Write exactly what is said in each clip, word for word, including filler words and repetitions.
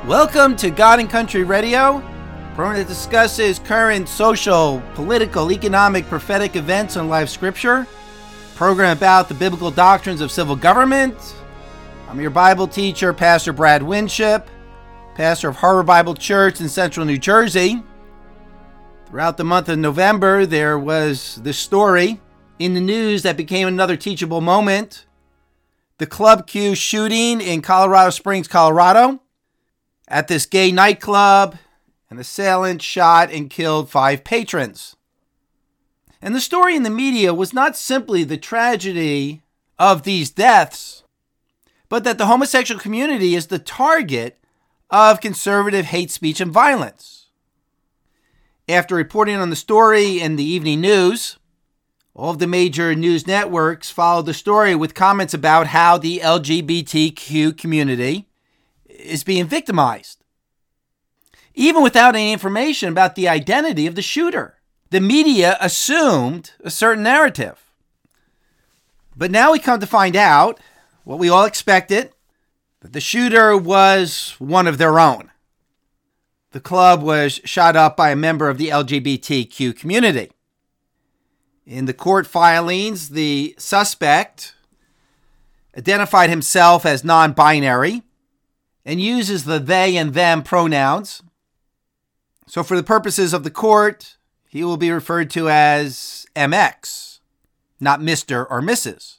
Welcome to God and Country Radio, a program that discusses current social, political, economic, prophetic events and live scripture. A program about the biblical doctrines of civil government. I'm your Bible teacher, Pastor Brad Winship, pastor of Harbor Bible Church in Central New Jersey. Throughout the month of November, there was this story in the news that became another teachable moment. The Club Q shooting in Colorado Springs, Colorado. At this gay nightclub, an assailant shot and killed five patrons. And the story in the media was not simply the tragedy of these deaths, but that the homosexual community is the target of conservative hate speech and violence. After reporting on the story in the evening news, all of the major news networks followed the story with comments about how the L G B T Q community is being victimized. Even without any information about the identity of the shooter, the media assumed a certain narrative. But now we come to find out what we all expected, that the shooter was one of their own. The club was shot up by a member of the L G B T Q community. In the court filings, the suspect identified himself as non-binary and uses the they and them pronouns. So for the purposes of the court, he will be referred to as M X, not Mister or Missus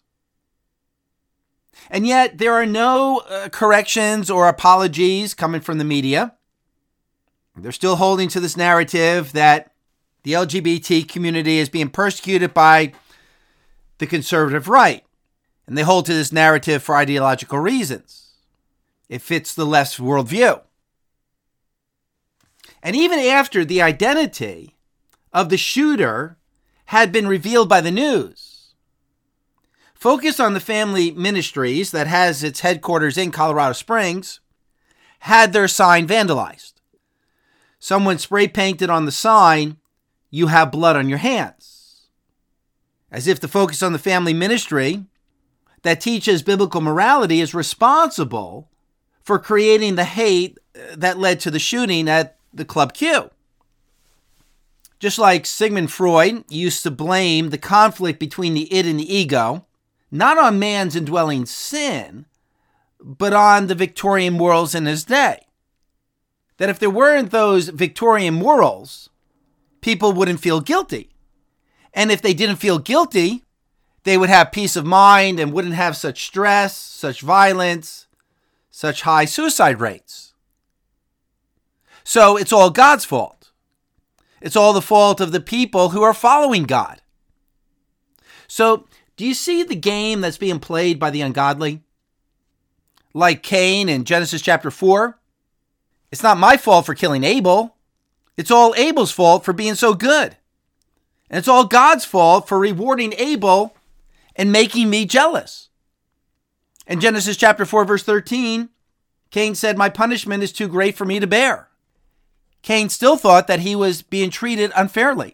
And yet there are no uh, corrections or apologies coming from the media. They're still holding to this narrative that the L G B T community is being persecuted by the conservative right. And they hold to this narrative for ideological reasons. It fits the left's worldview. And even after the identity of the shooter had been revealed by the news, Focus on the Family Ministries, that has its headquarters in Colorado Springs, had their sign vandalized. Someone spray painted on the sign, "You have blood on your hands." As if the Focus on the Family Ministry that teaches biblical morality is responsible for creating the hate that led to the shooting at the Club Q. Just like Sigmund Freud used to blame the conflict between the id and the ego, not on man's indwelling sin, but on the Victorian morals in his day. That if there weren't those Victorian morals, people wouldn't feel guilty. And if they didn't feel guilty, they would have peace of mind and wouldn't have such stress, such violence, such high suicide rates. So it's all God's fault. It's all the fault of the people who are following God. So do you see the game that's being played by the ungodly? Like Cain in Genesis chapter four, it's not my fault for killing Abel. It's all Abel's fault for being so good. And it's all God's fault for rewarding Abel and making me jealous. In Genesis chapter four, verse thirteen, Cain said, "My punishment is too great for me to bear." Cain still thought that he was being treated unfairly.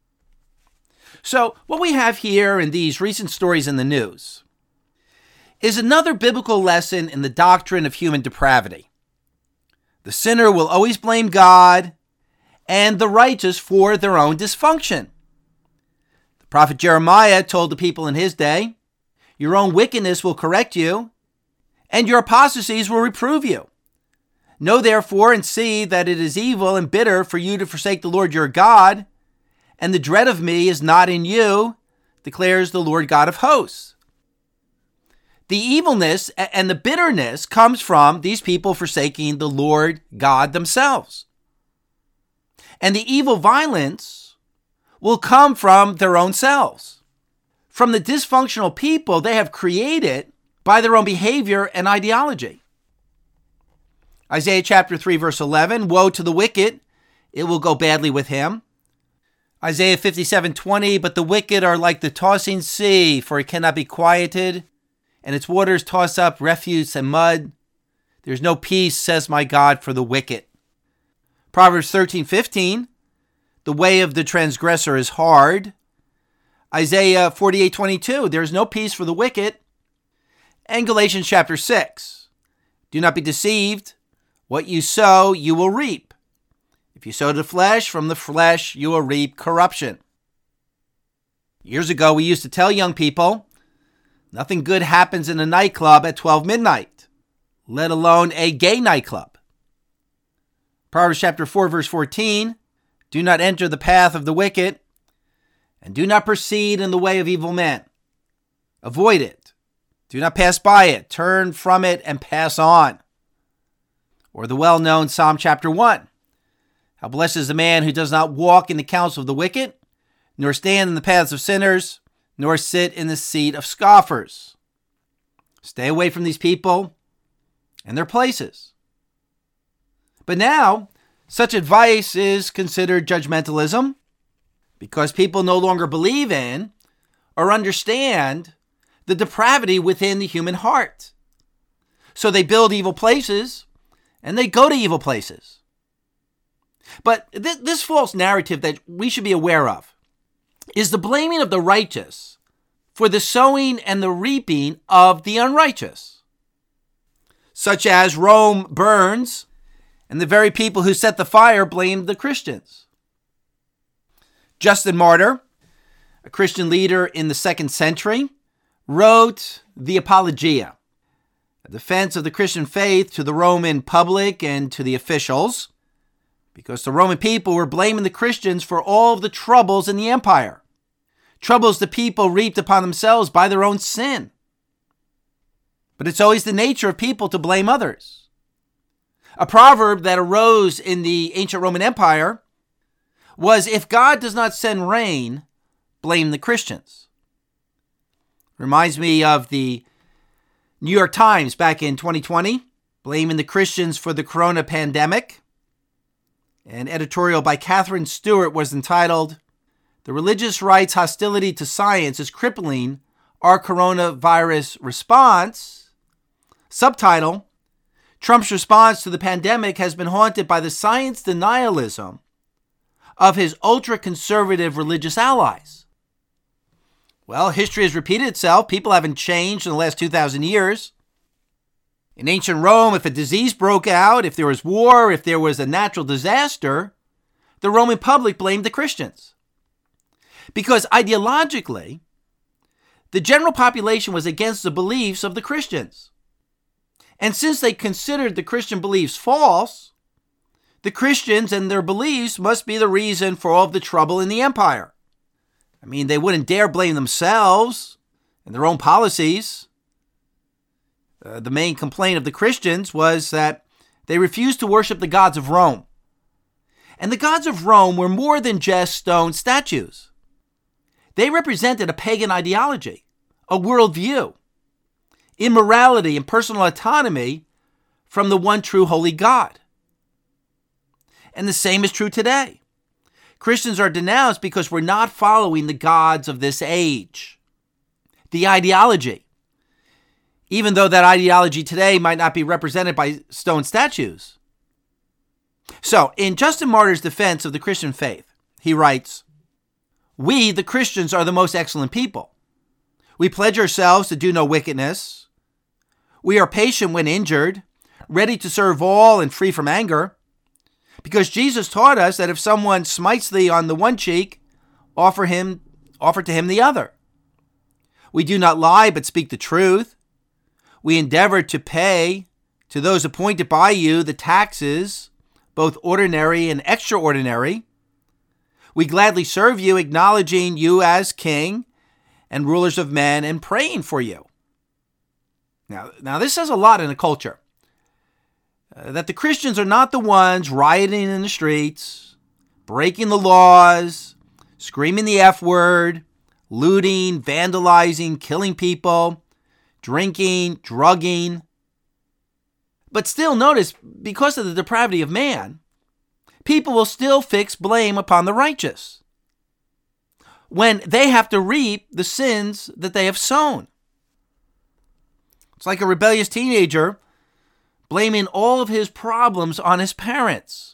So what we have here in these recent stories in the news is another biblical lesson in the doctrine of human depravity. The sinner will always blame God and the righteous for their own dysfunction. The prophet Jeremiah told the people in his day, "Your own wickedness will correct you, and your apostasies will reprove you. Know therefore and see that it is evil and bitter for you to forsake the Lord your God, and the dread of me is not in you, declares the Lord God of hosts." The evilness and the bitterness comes from these people forsaking the Lord God themselves. And the evil violence will come from their own selves, from the dysfunctional people they have created by their own behavior and ideology. Isaiah chapter three, verse eleven, "Woe to the wicked, it will go badly with him." Isaiah fifty-seven twenty, "But the wicked are like the tossing sea, for it cannot be quieted, and its waters toss up refuse and mud. There's no peace, says my God, for the wicked." Proverbs thirteen fifteen, "The way of the transgressor is hard." Isaiah forty-eight twenty-two, "There is no peace for the wicked." And Galatians chapter six, "Do not be deceived. What you sow, you will reap. If you sow to the flesh, from the flesh you will reap corruption. Years ago, we used to tell young people, nothing good happens in a nightclub at twelve midnight, let alone a gay nightclub. Proverbs chapter four, verse fourteen, do not enter the path of the wicked, and do not proceed in the way of evil men. Avoid it. Do not pass by it. Turn from it and pass on. Or the well-known Psalm chapter one. How blessed is the man who does not walk in the counsel of the wicked, nor stand in the paths of sinners, nor sit in the seat of scoffers. Stay away from these people and their places. But now, such advice is considered judgmentalism because people no longer believe in or understand the depravity within the human heart. So they build evil places and they go to evil places. But th- this false narrative that we should be aware of is the blaming of the righteous for the sowing and the reaping of the unrighteous. Such as Rome burns, and the very people who set the fire blamed the Christians. Justin Martyr, a Christian leader in the second century, wrote the Apologia, a defense of the Christian faith to the Roman public and to the officials, because the Roman people were blaming the Christians for all of the troubles in the empire, troubles the people reaped upon themselves by their own sin. But it's always the nature of people to blame others. A proverb that arose in the ancient Roman Empire was, if God does not send rain, blame the Christians. Reminds me of the New York Times back in twenty twenty, blaming the Christians for the corona pandemic. An editorial by Catherine Stewart was entitled, "The Religious Right's Hostility to Science is Crippling Our Coronavirus Response." Subtitle, Trump's response to the pandemic has been haunted by the science denialism of his ultra-conservative religious allies. Well, history has repeated itself. People haven't changed in the last two thousand years. In ancient Rome, if a disease broke out, if there was war, if there was a natural disaster, the Roman public blamed the Christians. Because ideologically, the general population was against the beliefs of the Christians. And since they considered the Christian beliefs false, the Christians and their beliefs must be the reason for all of the trouble in the empire. I mean, they wouldn't dare blame themselves and their own policies. Uh, the main complaint of the Christians was that they refused to worship the gods of Rome. And the gods of Rome were more than just stone statues. They represented a pagan ideology, a worldview, immorality and personal autonomy from the one true holy God. And the same is true today. Christians are denounced because we're not following the gods of this age. The ideology. Even though that ideology today might not be represented by stone statues. So, in Justin Martyr's defense of the Christian faith, he writes, "We, the Christians, are the most excellent people. We pledge ourselves to do no wickedness. We are patient when injured, ready to serve all and free from anger. Because Jesus taught us that if someone smites thee on the one cheek, offer him, offer to him the other. We do not lie, but speak the truth. We endeavor to pay to those appointed by you the taxes, both ordinary and extraordinary. We gladly serve you, acknowledging you as king and rulers of men and praying for you." Now, now this says a lot in a culture. Uh, that the Christians are not the ones rioting in the streets, breaking the laws, screaming the F word, looting, vandalizing, killing people, drinking, drugging. But still notice, because of the depravity of man, people will still fix blame upon the righteous when they have to reap the sins that they have sown. It's like a rebellious teenager blaming all of his problems on his parents.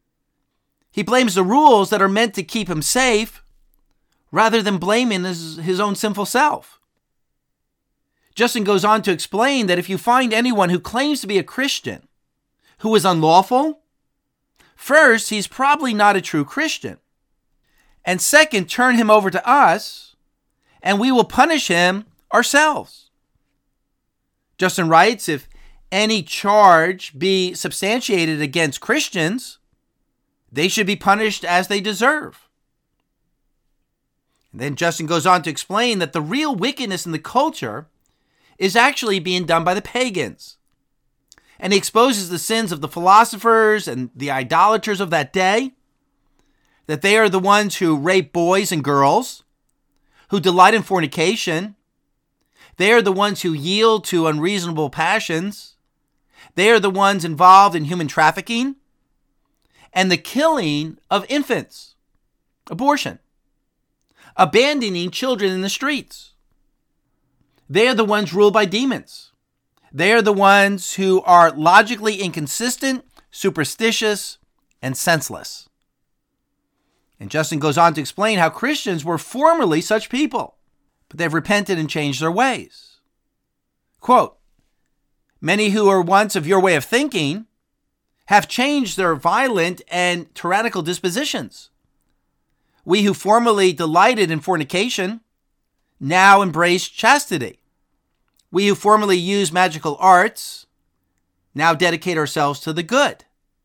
He blames the rules that are meant to keep him safe rather than blaming his, his own sinful self. Justin goes on to explain that if you find anyone who claims to be a Christian, who is unlawful? First, he's probably not a true Christian. And second, turn him over to us, and we will punish him ourselves. Justin writes, if any charge be substantiated against Christians, they should be punished as they deserve. And then Justin goes on to explain that the real wickedness in the culture is actually being done by the pagans. And he exposes the sins of the philosophers and the idolaters of that day, that they are the ones who rape boys and girls, who delight in fornication. They are the ones who yield to unreasonable passions. They are the ones involved in human trafficking and the killing of infants, abortion, abandoning children in the streets. They are the ones ruled by demons. They are the ones who are logically inconsistent, superstitious, and senseless. And Justin goes on to explain how Christians were formerly such people, but they've repented and changed their ways. Quote, many who were once of your way of thinking have changed their violent and tyrannical dispositions. We who formerly delighted in fornication now embrace chastity. We who formerly used magical arts now dedicate ourselves to the good.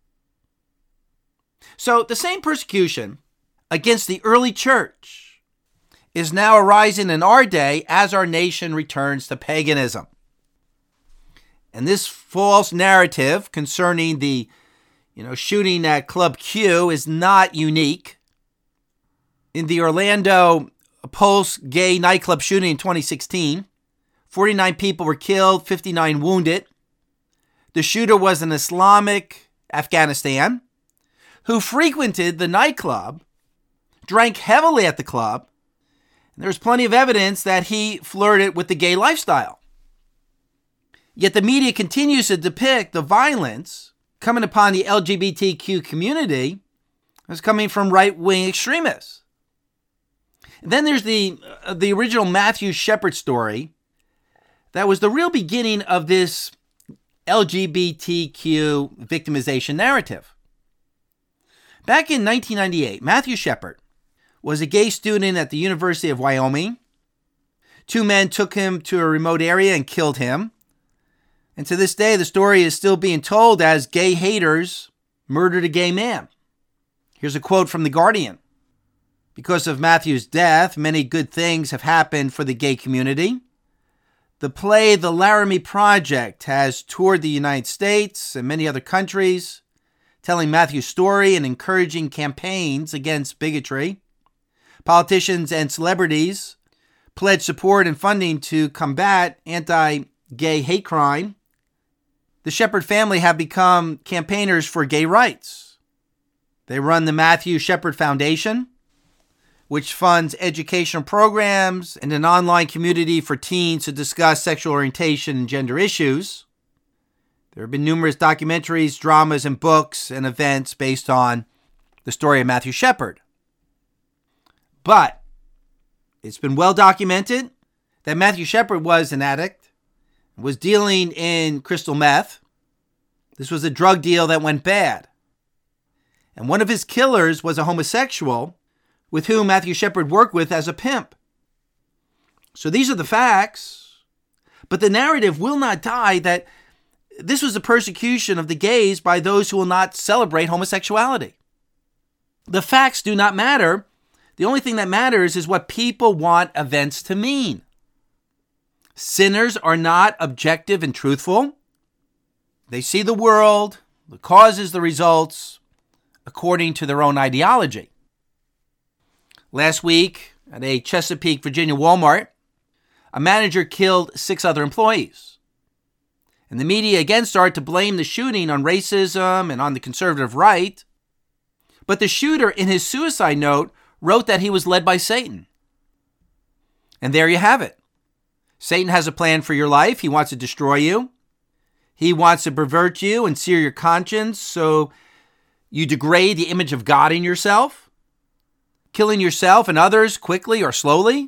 So the same persecution against the early church is now arising in our day as our nation returns to paganism. And this false narrative concerning the, you know, shooting at Club Q is not unique. In the Orlando Pulse gay nightclub shooting in twenty sixteen, forty-nine people were killed, fifty-nine wounded. The shooter was an Islamic Afghanistan who frequented the nightclub, drank heavily at the club, and there's plenty of evidence that he flirted with the gay lifestyle. Yet the media continues to depict the violence coming upon the L G B T Q community as coming from right-wing extremists. And then there's the, uh, the original Matthew Shepard story that was the real beginning of this L G B T Q victimization narrative. Back in nineteen ninety-eight, Matthew Shepard was a gay student at the University of Wyoming. Two men took him to a remote area and killed him. And to this day, the story is still being told as gay haters murdered a gay man. Here's a quote from The Guardian. Because of Matthew's death, many good things have happened for the gay community. The play The Laramie Project has toured the United States and many other countries, telling Matthew's story and encouraging campaigns against bigotry. Politicians and celebrities pledge support and funding to combat anti-gay hate crime. The Shepard family have become campaigners for gay rights. They run the Matthew Shepard Foundation, which funds educational programs and an online community for teens to discuss sexual orientation and gender issues. There have been numerous documentaries, dramas, and books and events based on the story of Matthew Shepard. But it's been well documented that Matthew Shepard was an addict, was dealing in crystal meth. This was a drug deal that went bad. And one of his killers was a homosexual with whom Matthew Shepard worked with as a pimp. So these are the facts. But the narrative will not die that this was a persecution of the gays by those who will not celebrate homosexuality. The facts do not matter. The only thing that matters is what people want events to mean. Sinners are not objective and truthful. They see the world, the causes, the results, according to their own ideology. Last week, at a Chesapeake, Virginia Walmart, a manager killed six other employees. And the media again started to blame the shooting on racism and on the conservative right. But the shooter, in his suicide note, wrote that he was led by Satan. And there you have it. Satan has a plan for your life. He wants to destroy you. He wants to pervert you and sear your conscience so you degrade the image of God in yourself, killing yourself and others quickly or slowly.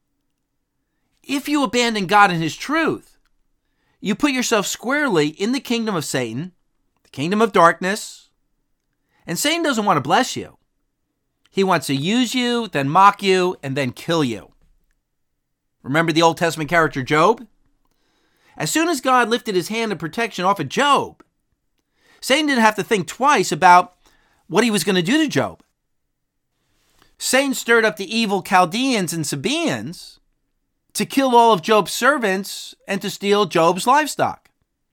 If you abandon God and his truth, you put yourself squarely in the kingdom of Satan, the kingdom of darkness. And Satan doesn't want to bless you. He wants to use you, then mock you, and then kill you. Remember the Old Testament character Job? As soon as God lifted his hand of protection off of Job, Satan didn't have to think twice about what he was going to do to Job. Satan stirred up the evil Chaldeans and Sabaeans to kill all of Job's servants and to steal Job's livestock.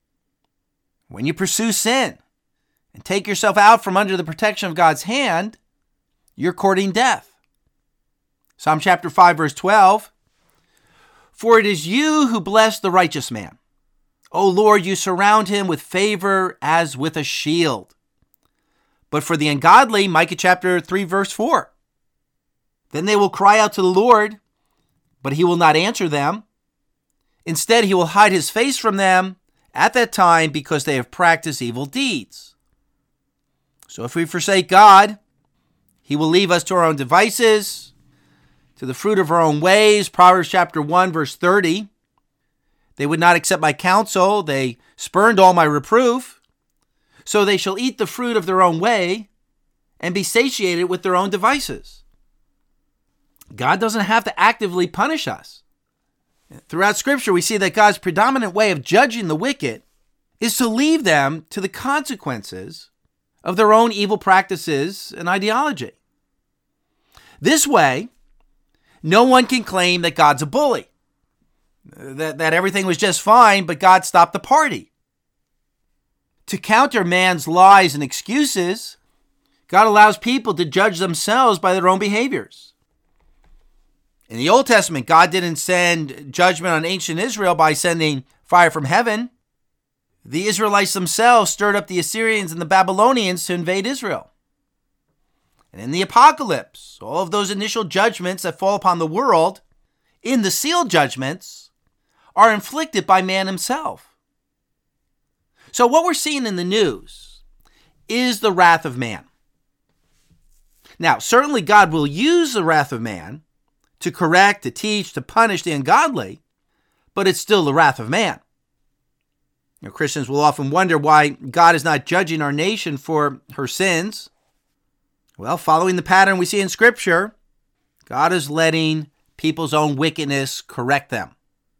When you pursue sin and take yourself out from under the protection of God's hand, you're courting death. Psalm chapter five, verse twelve, for it is you who bless the righteous man. O Lord, you surround him with favor as with a shield. But for the ungodly, Micah chapter three, verse four, then they will cry out to the Lord, but he will not answer them. Instead, he will hide his face from them at that time because they have practiced evil deeds. So if we forsake God, he will leave us to our own devices, to the fruit of our own ways. Proverbs chapter one, verse thirty. They would not accept my counsel. They spurned all my reproof. So they shall eat the fruit of their own way and be satiated with their own devices. God doesn't have to actively punish us. Throughout Scripture, we see that God's predominant way of judging the wicked is to leave them to the consequences of their own evil practices and ideology. This way, no one can claim that God's a bully, that, that everything was just fine, but God stopped the party. To counter man's lies and excuses, God allows people to judge themselves by their own behaviors. In the Old Testament, God didn't send judgment on ancient Israel by sending fire from heaven. The Israelites themselves stirred up the Assyrians and the Babylonians to invade Israel. And in the apocalypse, all of those initial judgments that fall upon the world, in the sealed judgments, are inflicted by man himself. So what we're seeing in the news is the wrath of man. Now, certainly God will use the wrath of man to correct, to teach, to punish the ungodly, but it's still the wrath of man. You know, Christians will often wonder why God is not judging our nation for her sins. Well, following the pattern we see in Scripture, God is letting people's own wickedness correct them.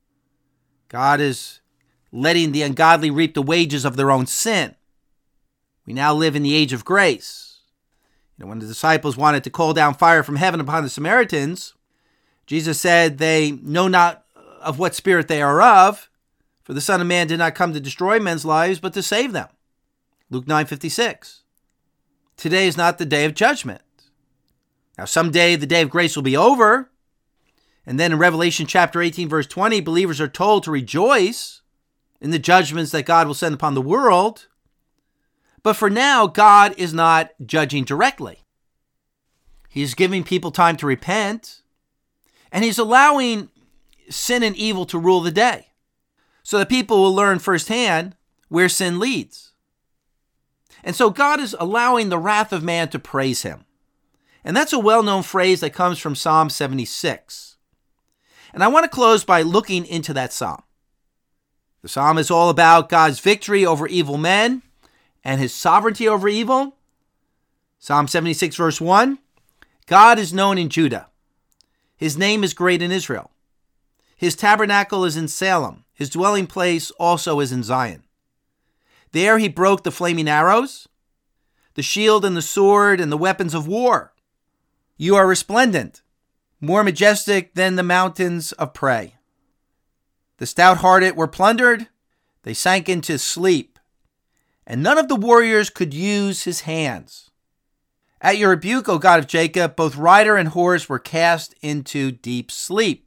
God is letting the ungodly reap the wages of their own sin. We now live in the age of grace. You know, when the disciples wanted to call down fire from heaven upon the Samaritans, Jesus said they know not of what spirit they are of, for the Son of Man did not come to destroy men's lives, but to save them. Luke nine fifty-six. Today is not the day of judgment. Now, someday the day of grace will be over. And then in Revelation chapter eighteen, verse twenty, believers are told to rejoice in the judgments that God will send upon the world. But for now, God is not judging directly. He's giving people time to repent. And he's allowing sin and evil to rule the day so that people will learn firsthand where sin leads. And so God is allowing the wrath of man to praise him. And that's a well-known phrase that comes from Psalm seventy-six. And I want to close by looking into that psalm. The psalm is all about God's victory over evil men and his sovereignty over evil. Psalm seventy-six, verse one, God is known in Judah. His name is great in Israel. His tabernacle is in Salem. His dwelling place also is in Zion. There he broke the flaming arrows, the shield and the sword and the weapons of war. You are resplendent, more majestic than the mountains of prey. The stout-hearted were plundered. They sank into sleep, and none of the warriors could use his hands. At your rebuke, O God of Jacob, both rider and horse were cast into deep sleep.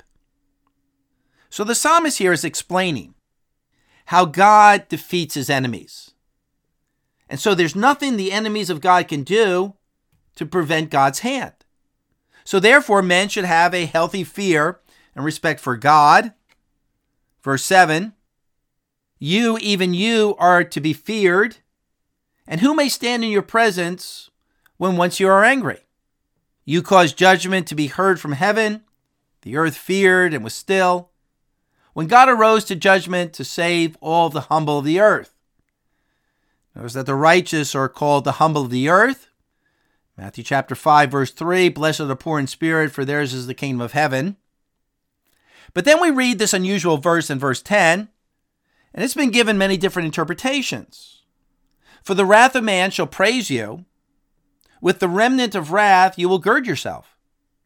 So the psalmist here is explaining how God defeats his enemies. And so there's nothing the enemies of God can do to prevent God's hand. So therefore, men should have a healthy fear and respect for God. Verse seven, you, even you, are to be feared. And who may stand in your presence when once you are angry? You caused judgment to be heard from heaven. The earth feared and was still. When God arose to judgment to save all the humble of the earth. Notice that the righteous are called the humble of the earth. Matthew chapter five, verse three, blessed are the poor in spirit, for theirs is the kingdom of heaven. But then we read this unusual verse in verse ten, and it's been given many different interpretations. For the wrath of man shall praise you. With the remnant of wrath you will gird yourself.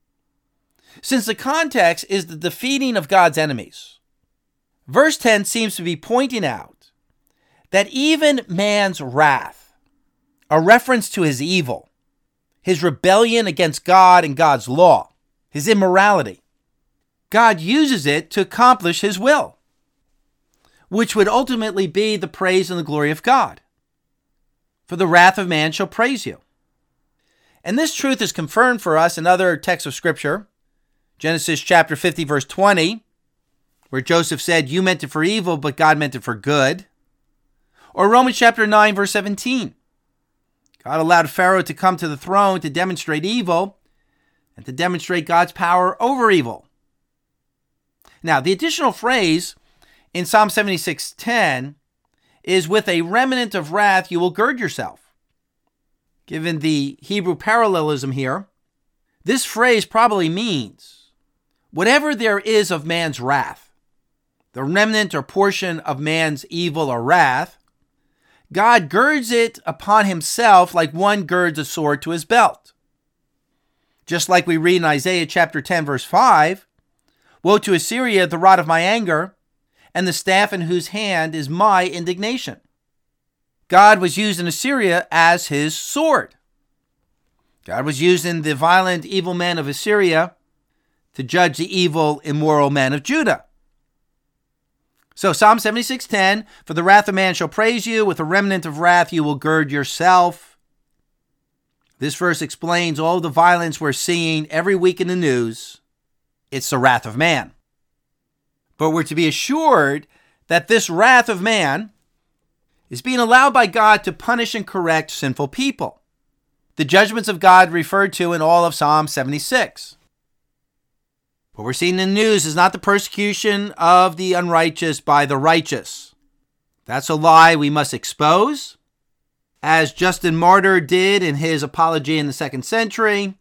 Since the context is the defeating of God's enemies, verse ten seems to be pointing out that even man's wrath, a reference to his evil, his rebellion against God and God's law, his immorality, God uses it to accomplish his will, which would ultimately be the praise and the glory of God. For the wrath of man shall praise you. And this truth is confirmed for us in other texts of Scripture. Genesis chapter fifty, verse twenty, where Joseph said, you meant it for evil, but God meant it for good. Or Romans chapter nine, verse seventeen. God allowed Pharaoh to come to the throne to demonstrate evil and to demonstrate God's power over evil. Now, the additional phrase in Psalm seventy-six ten is, with a remnant of wrath you will gird yourself. Given the Hebrew parallelism here, this phrase probably means whatever there is of man's wrath, the remnant or portion of man's evil or wrath, God girds it upon himself like one girds a sword to his belt. Just like we read in Isaiah chapter ten, verse five, woe to Assyria, the rod of my anger, and the staff in whose hand is my indignation. God was used in Assyria as his sword. God was using the violent, evil men of Assyria to judge the evil, immoral men of Judah. So Psalm seventy-six ten, for the wrath of man shall praise you, with a remnant of wrath you will gird yourself. This verse explains all the violence we're seeing every week in the news. It's the wrath of man. But we're to be assured that this wrath of man is being allowed by God to punish and correct sinful people. The judgments of God referred to in all of Psalm seventy-six. What we're seeing in the news is not the persecution of the unrighteous by the righteous. That's a lie we must expose, as Justin Martyr did in his Apology in the second century,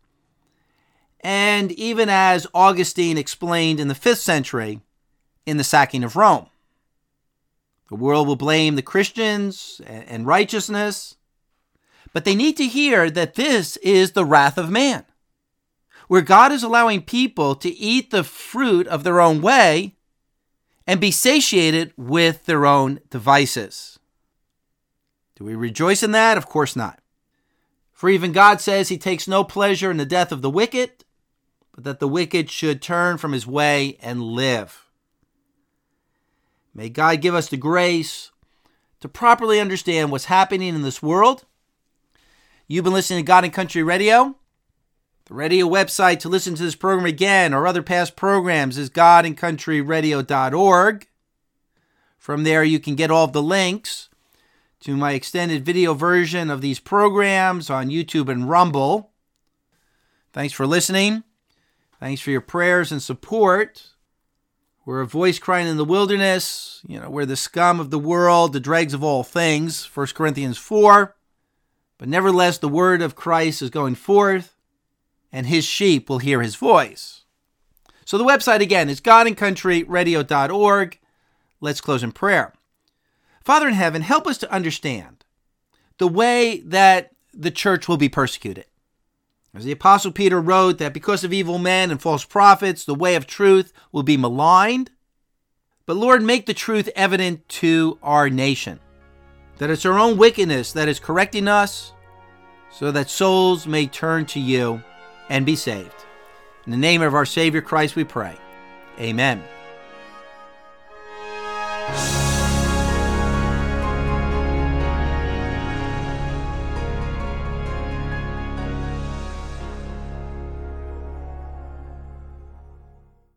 and even as Augustine explained in the fifth century in the sacking of Rome. The world will blame the Christians and righteousness, but they need to hear that this is the wrath of man, where God is allowing people to eat the fruit of their own way and be satiated with their own devices. Do we rejoice in that? Of course not. For even God says he takes no pleasure in the death of the wicked, but that the wicked should turn from his way and live. May God give us the grace to properly understand what's happening in this world. You've been listening to God and Country Radio. The radio website to listen to this program again or other past programs is god and country radio dot org. From there, you can get all of the links to my extended video version of these programs on YouTube and Rumble. Thanks for listening. Thanks for your prayers and support. We're a voice crying in the wilderness. You know, we're the scum of the world, the dregs of all things, First Corinthians four. But nevertheless, the word of Christ is going forth, and his sheep will hear his voice. So the website again is god and country radio dot org. Let's close in prayer. Father in heaven, help us to understand the way that the church will be persecuted. As the Apostle Peter wrote that because of evil men and false prophets, the way of truth will be maligned. But Lord, make the truth evident to our nation, that it's our own wickedness that is correcting us, so that souls may turn to you and be saved. In the name of our Savior Christ we pray. Amen.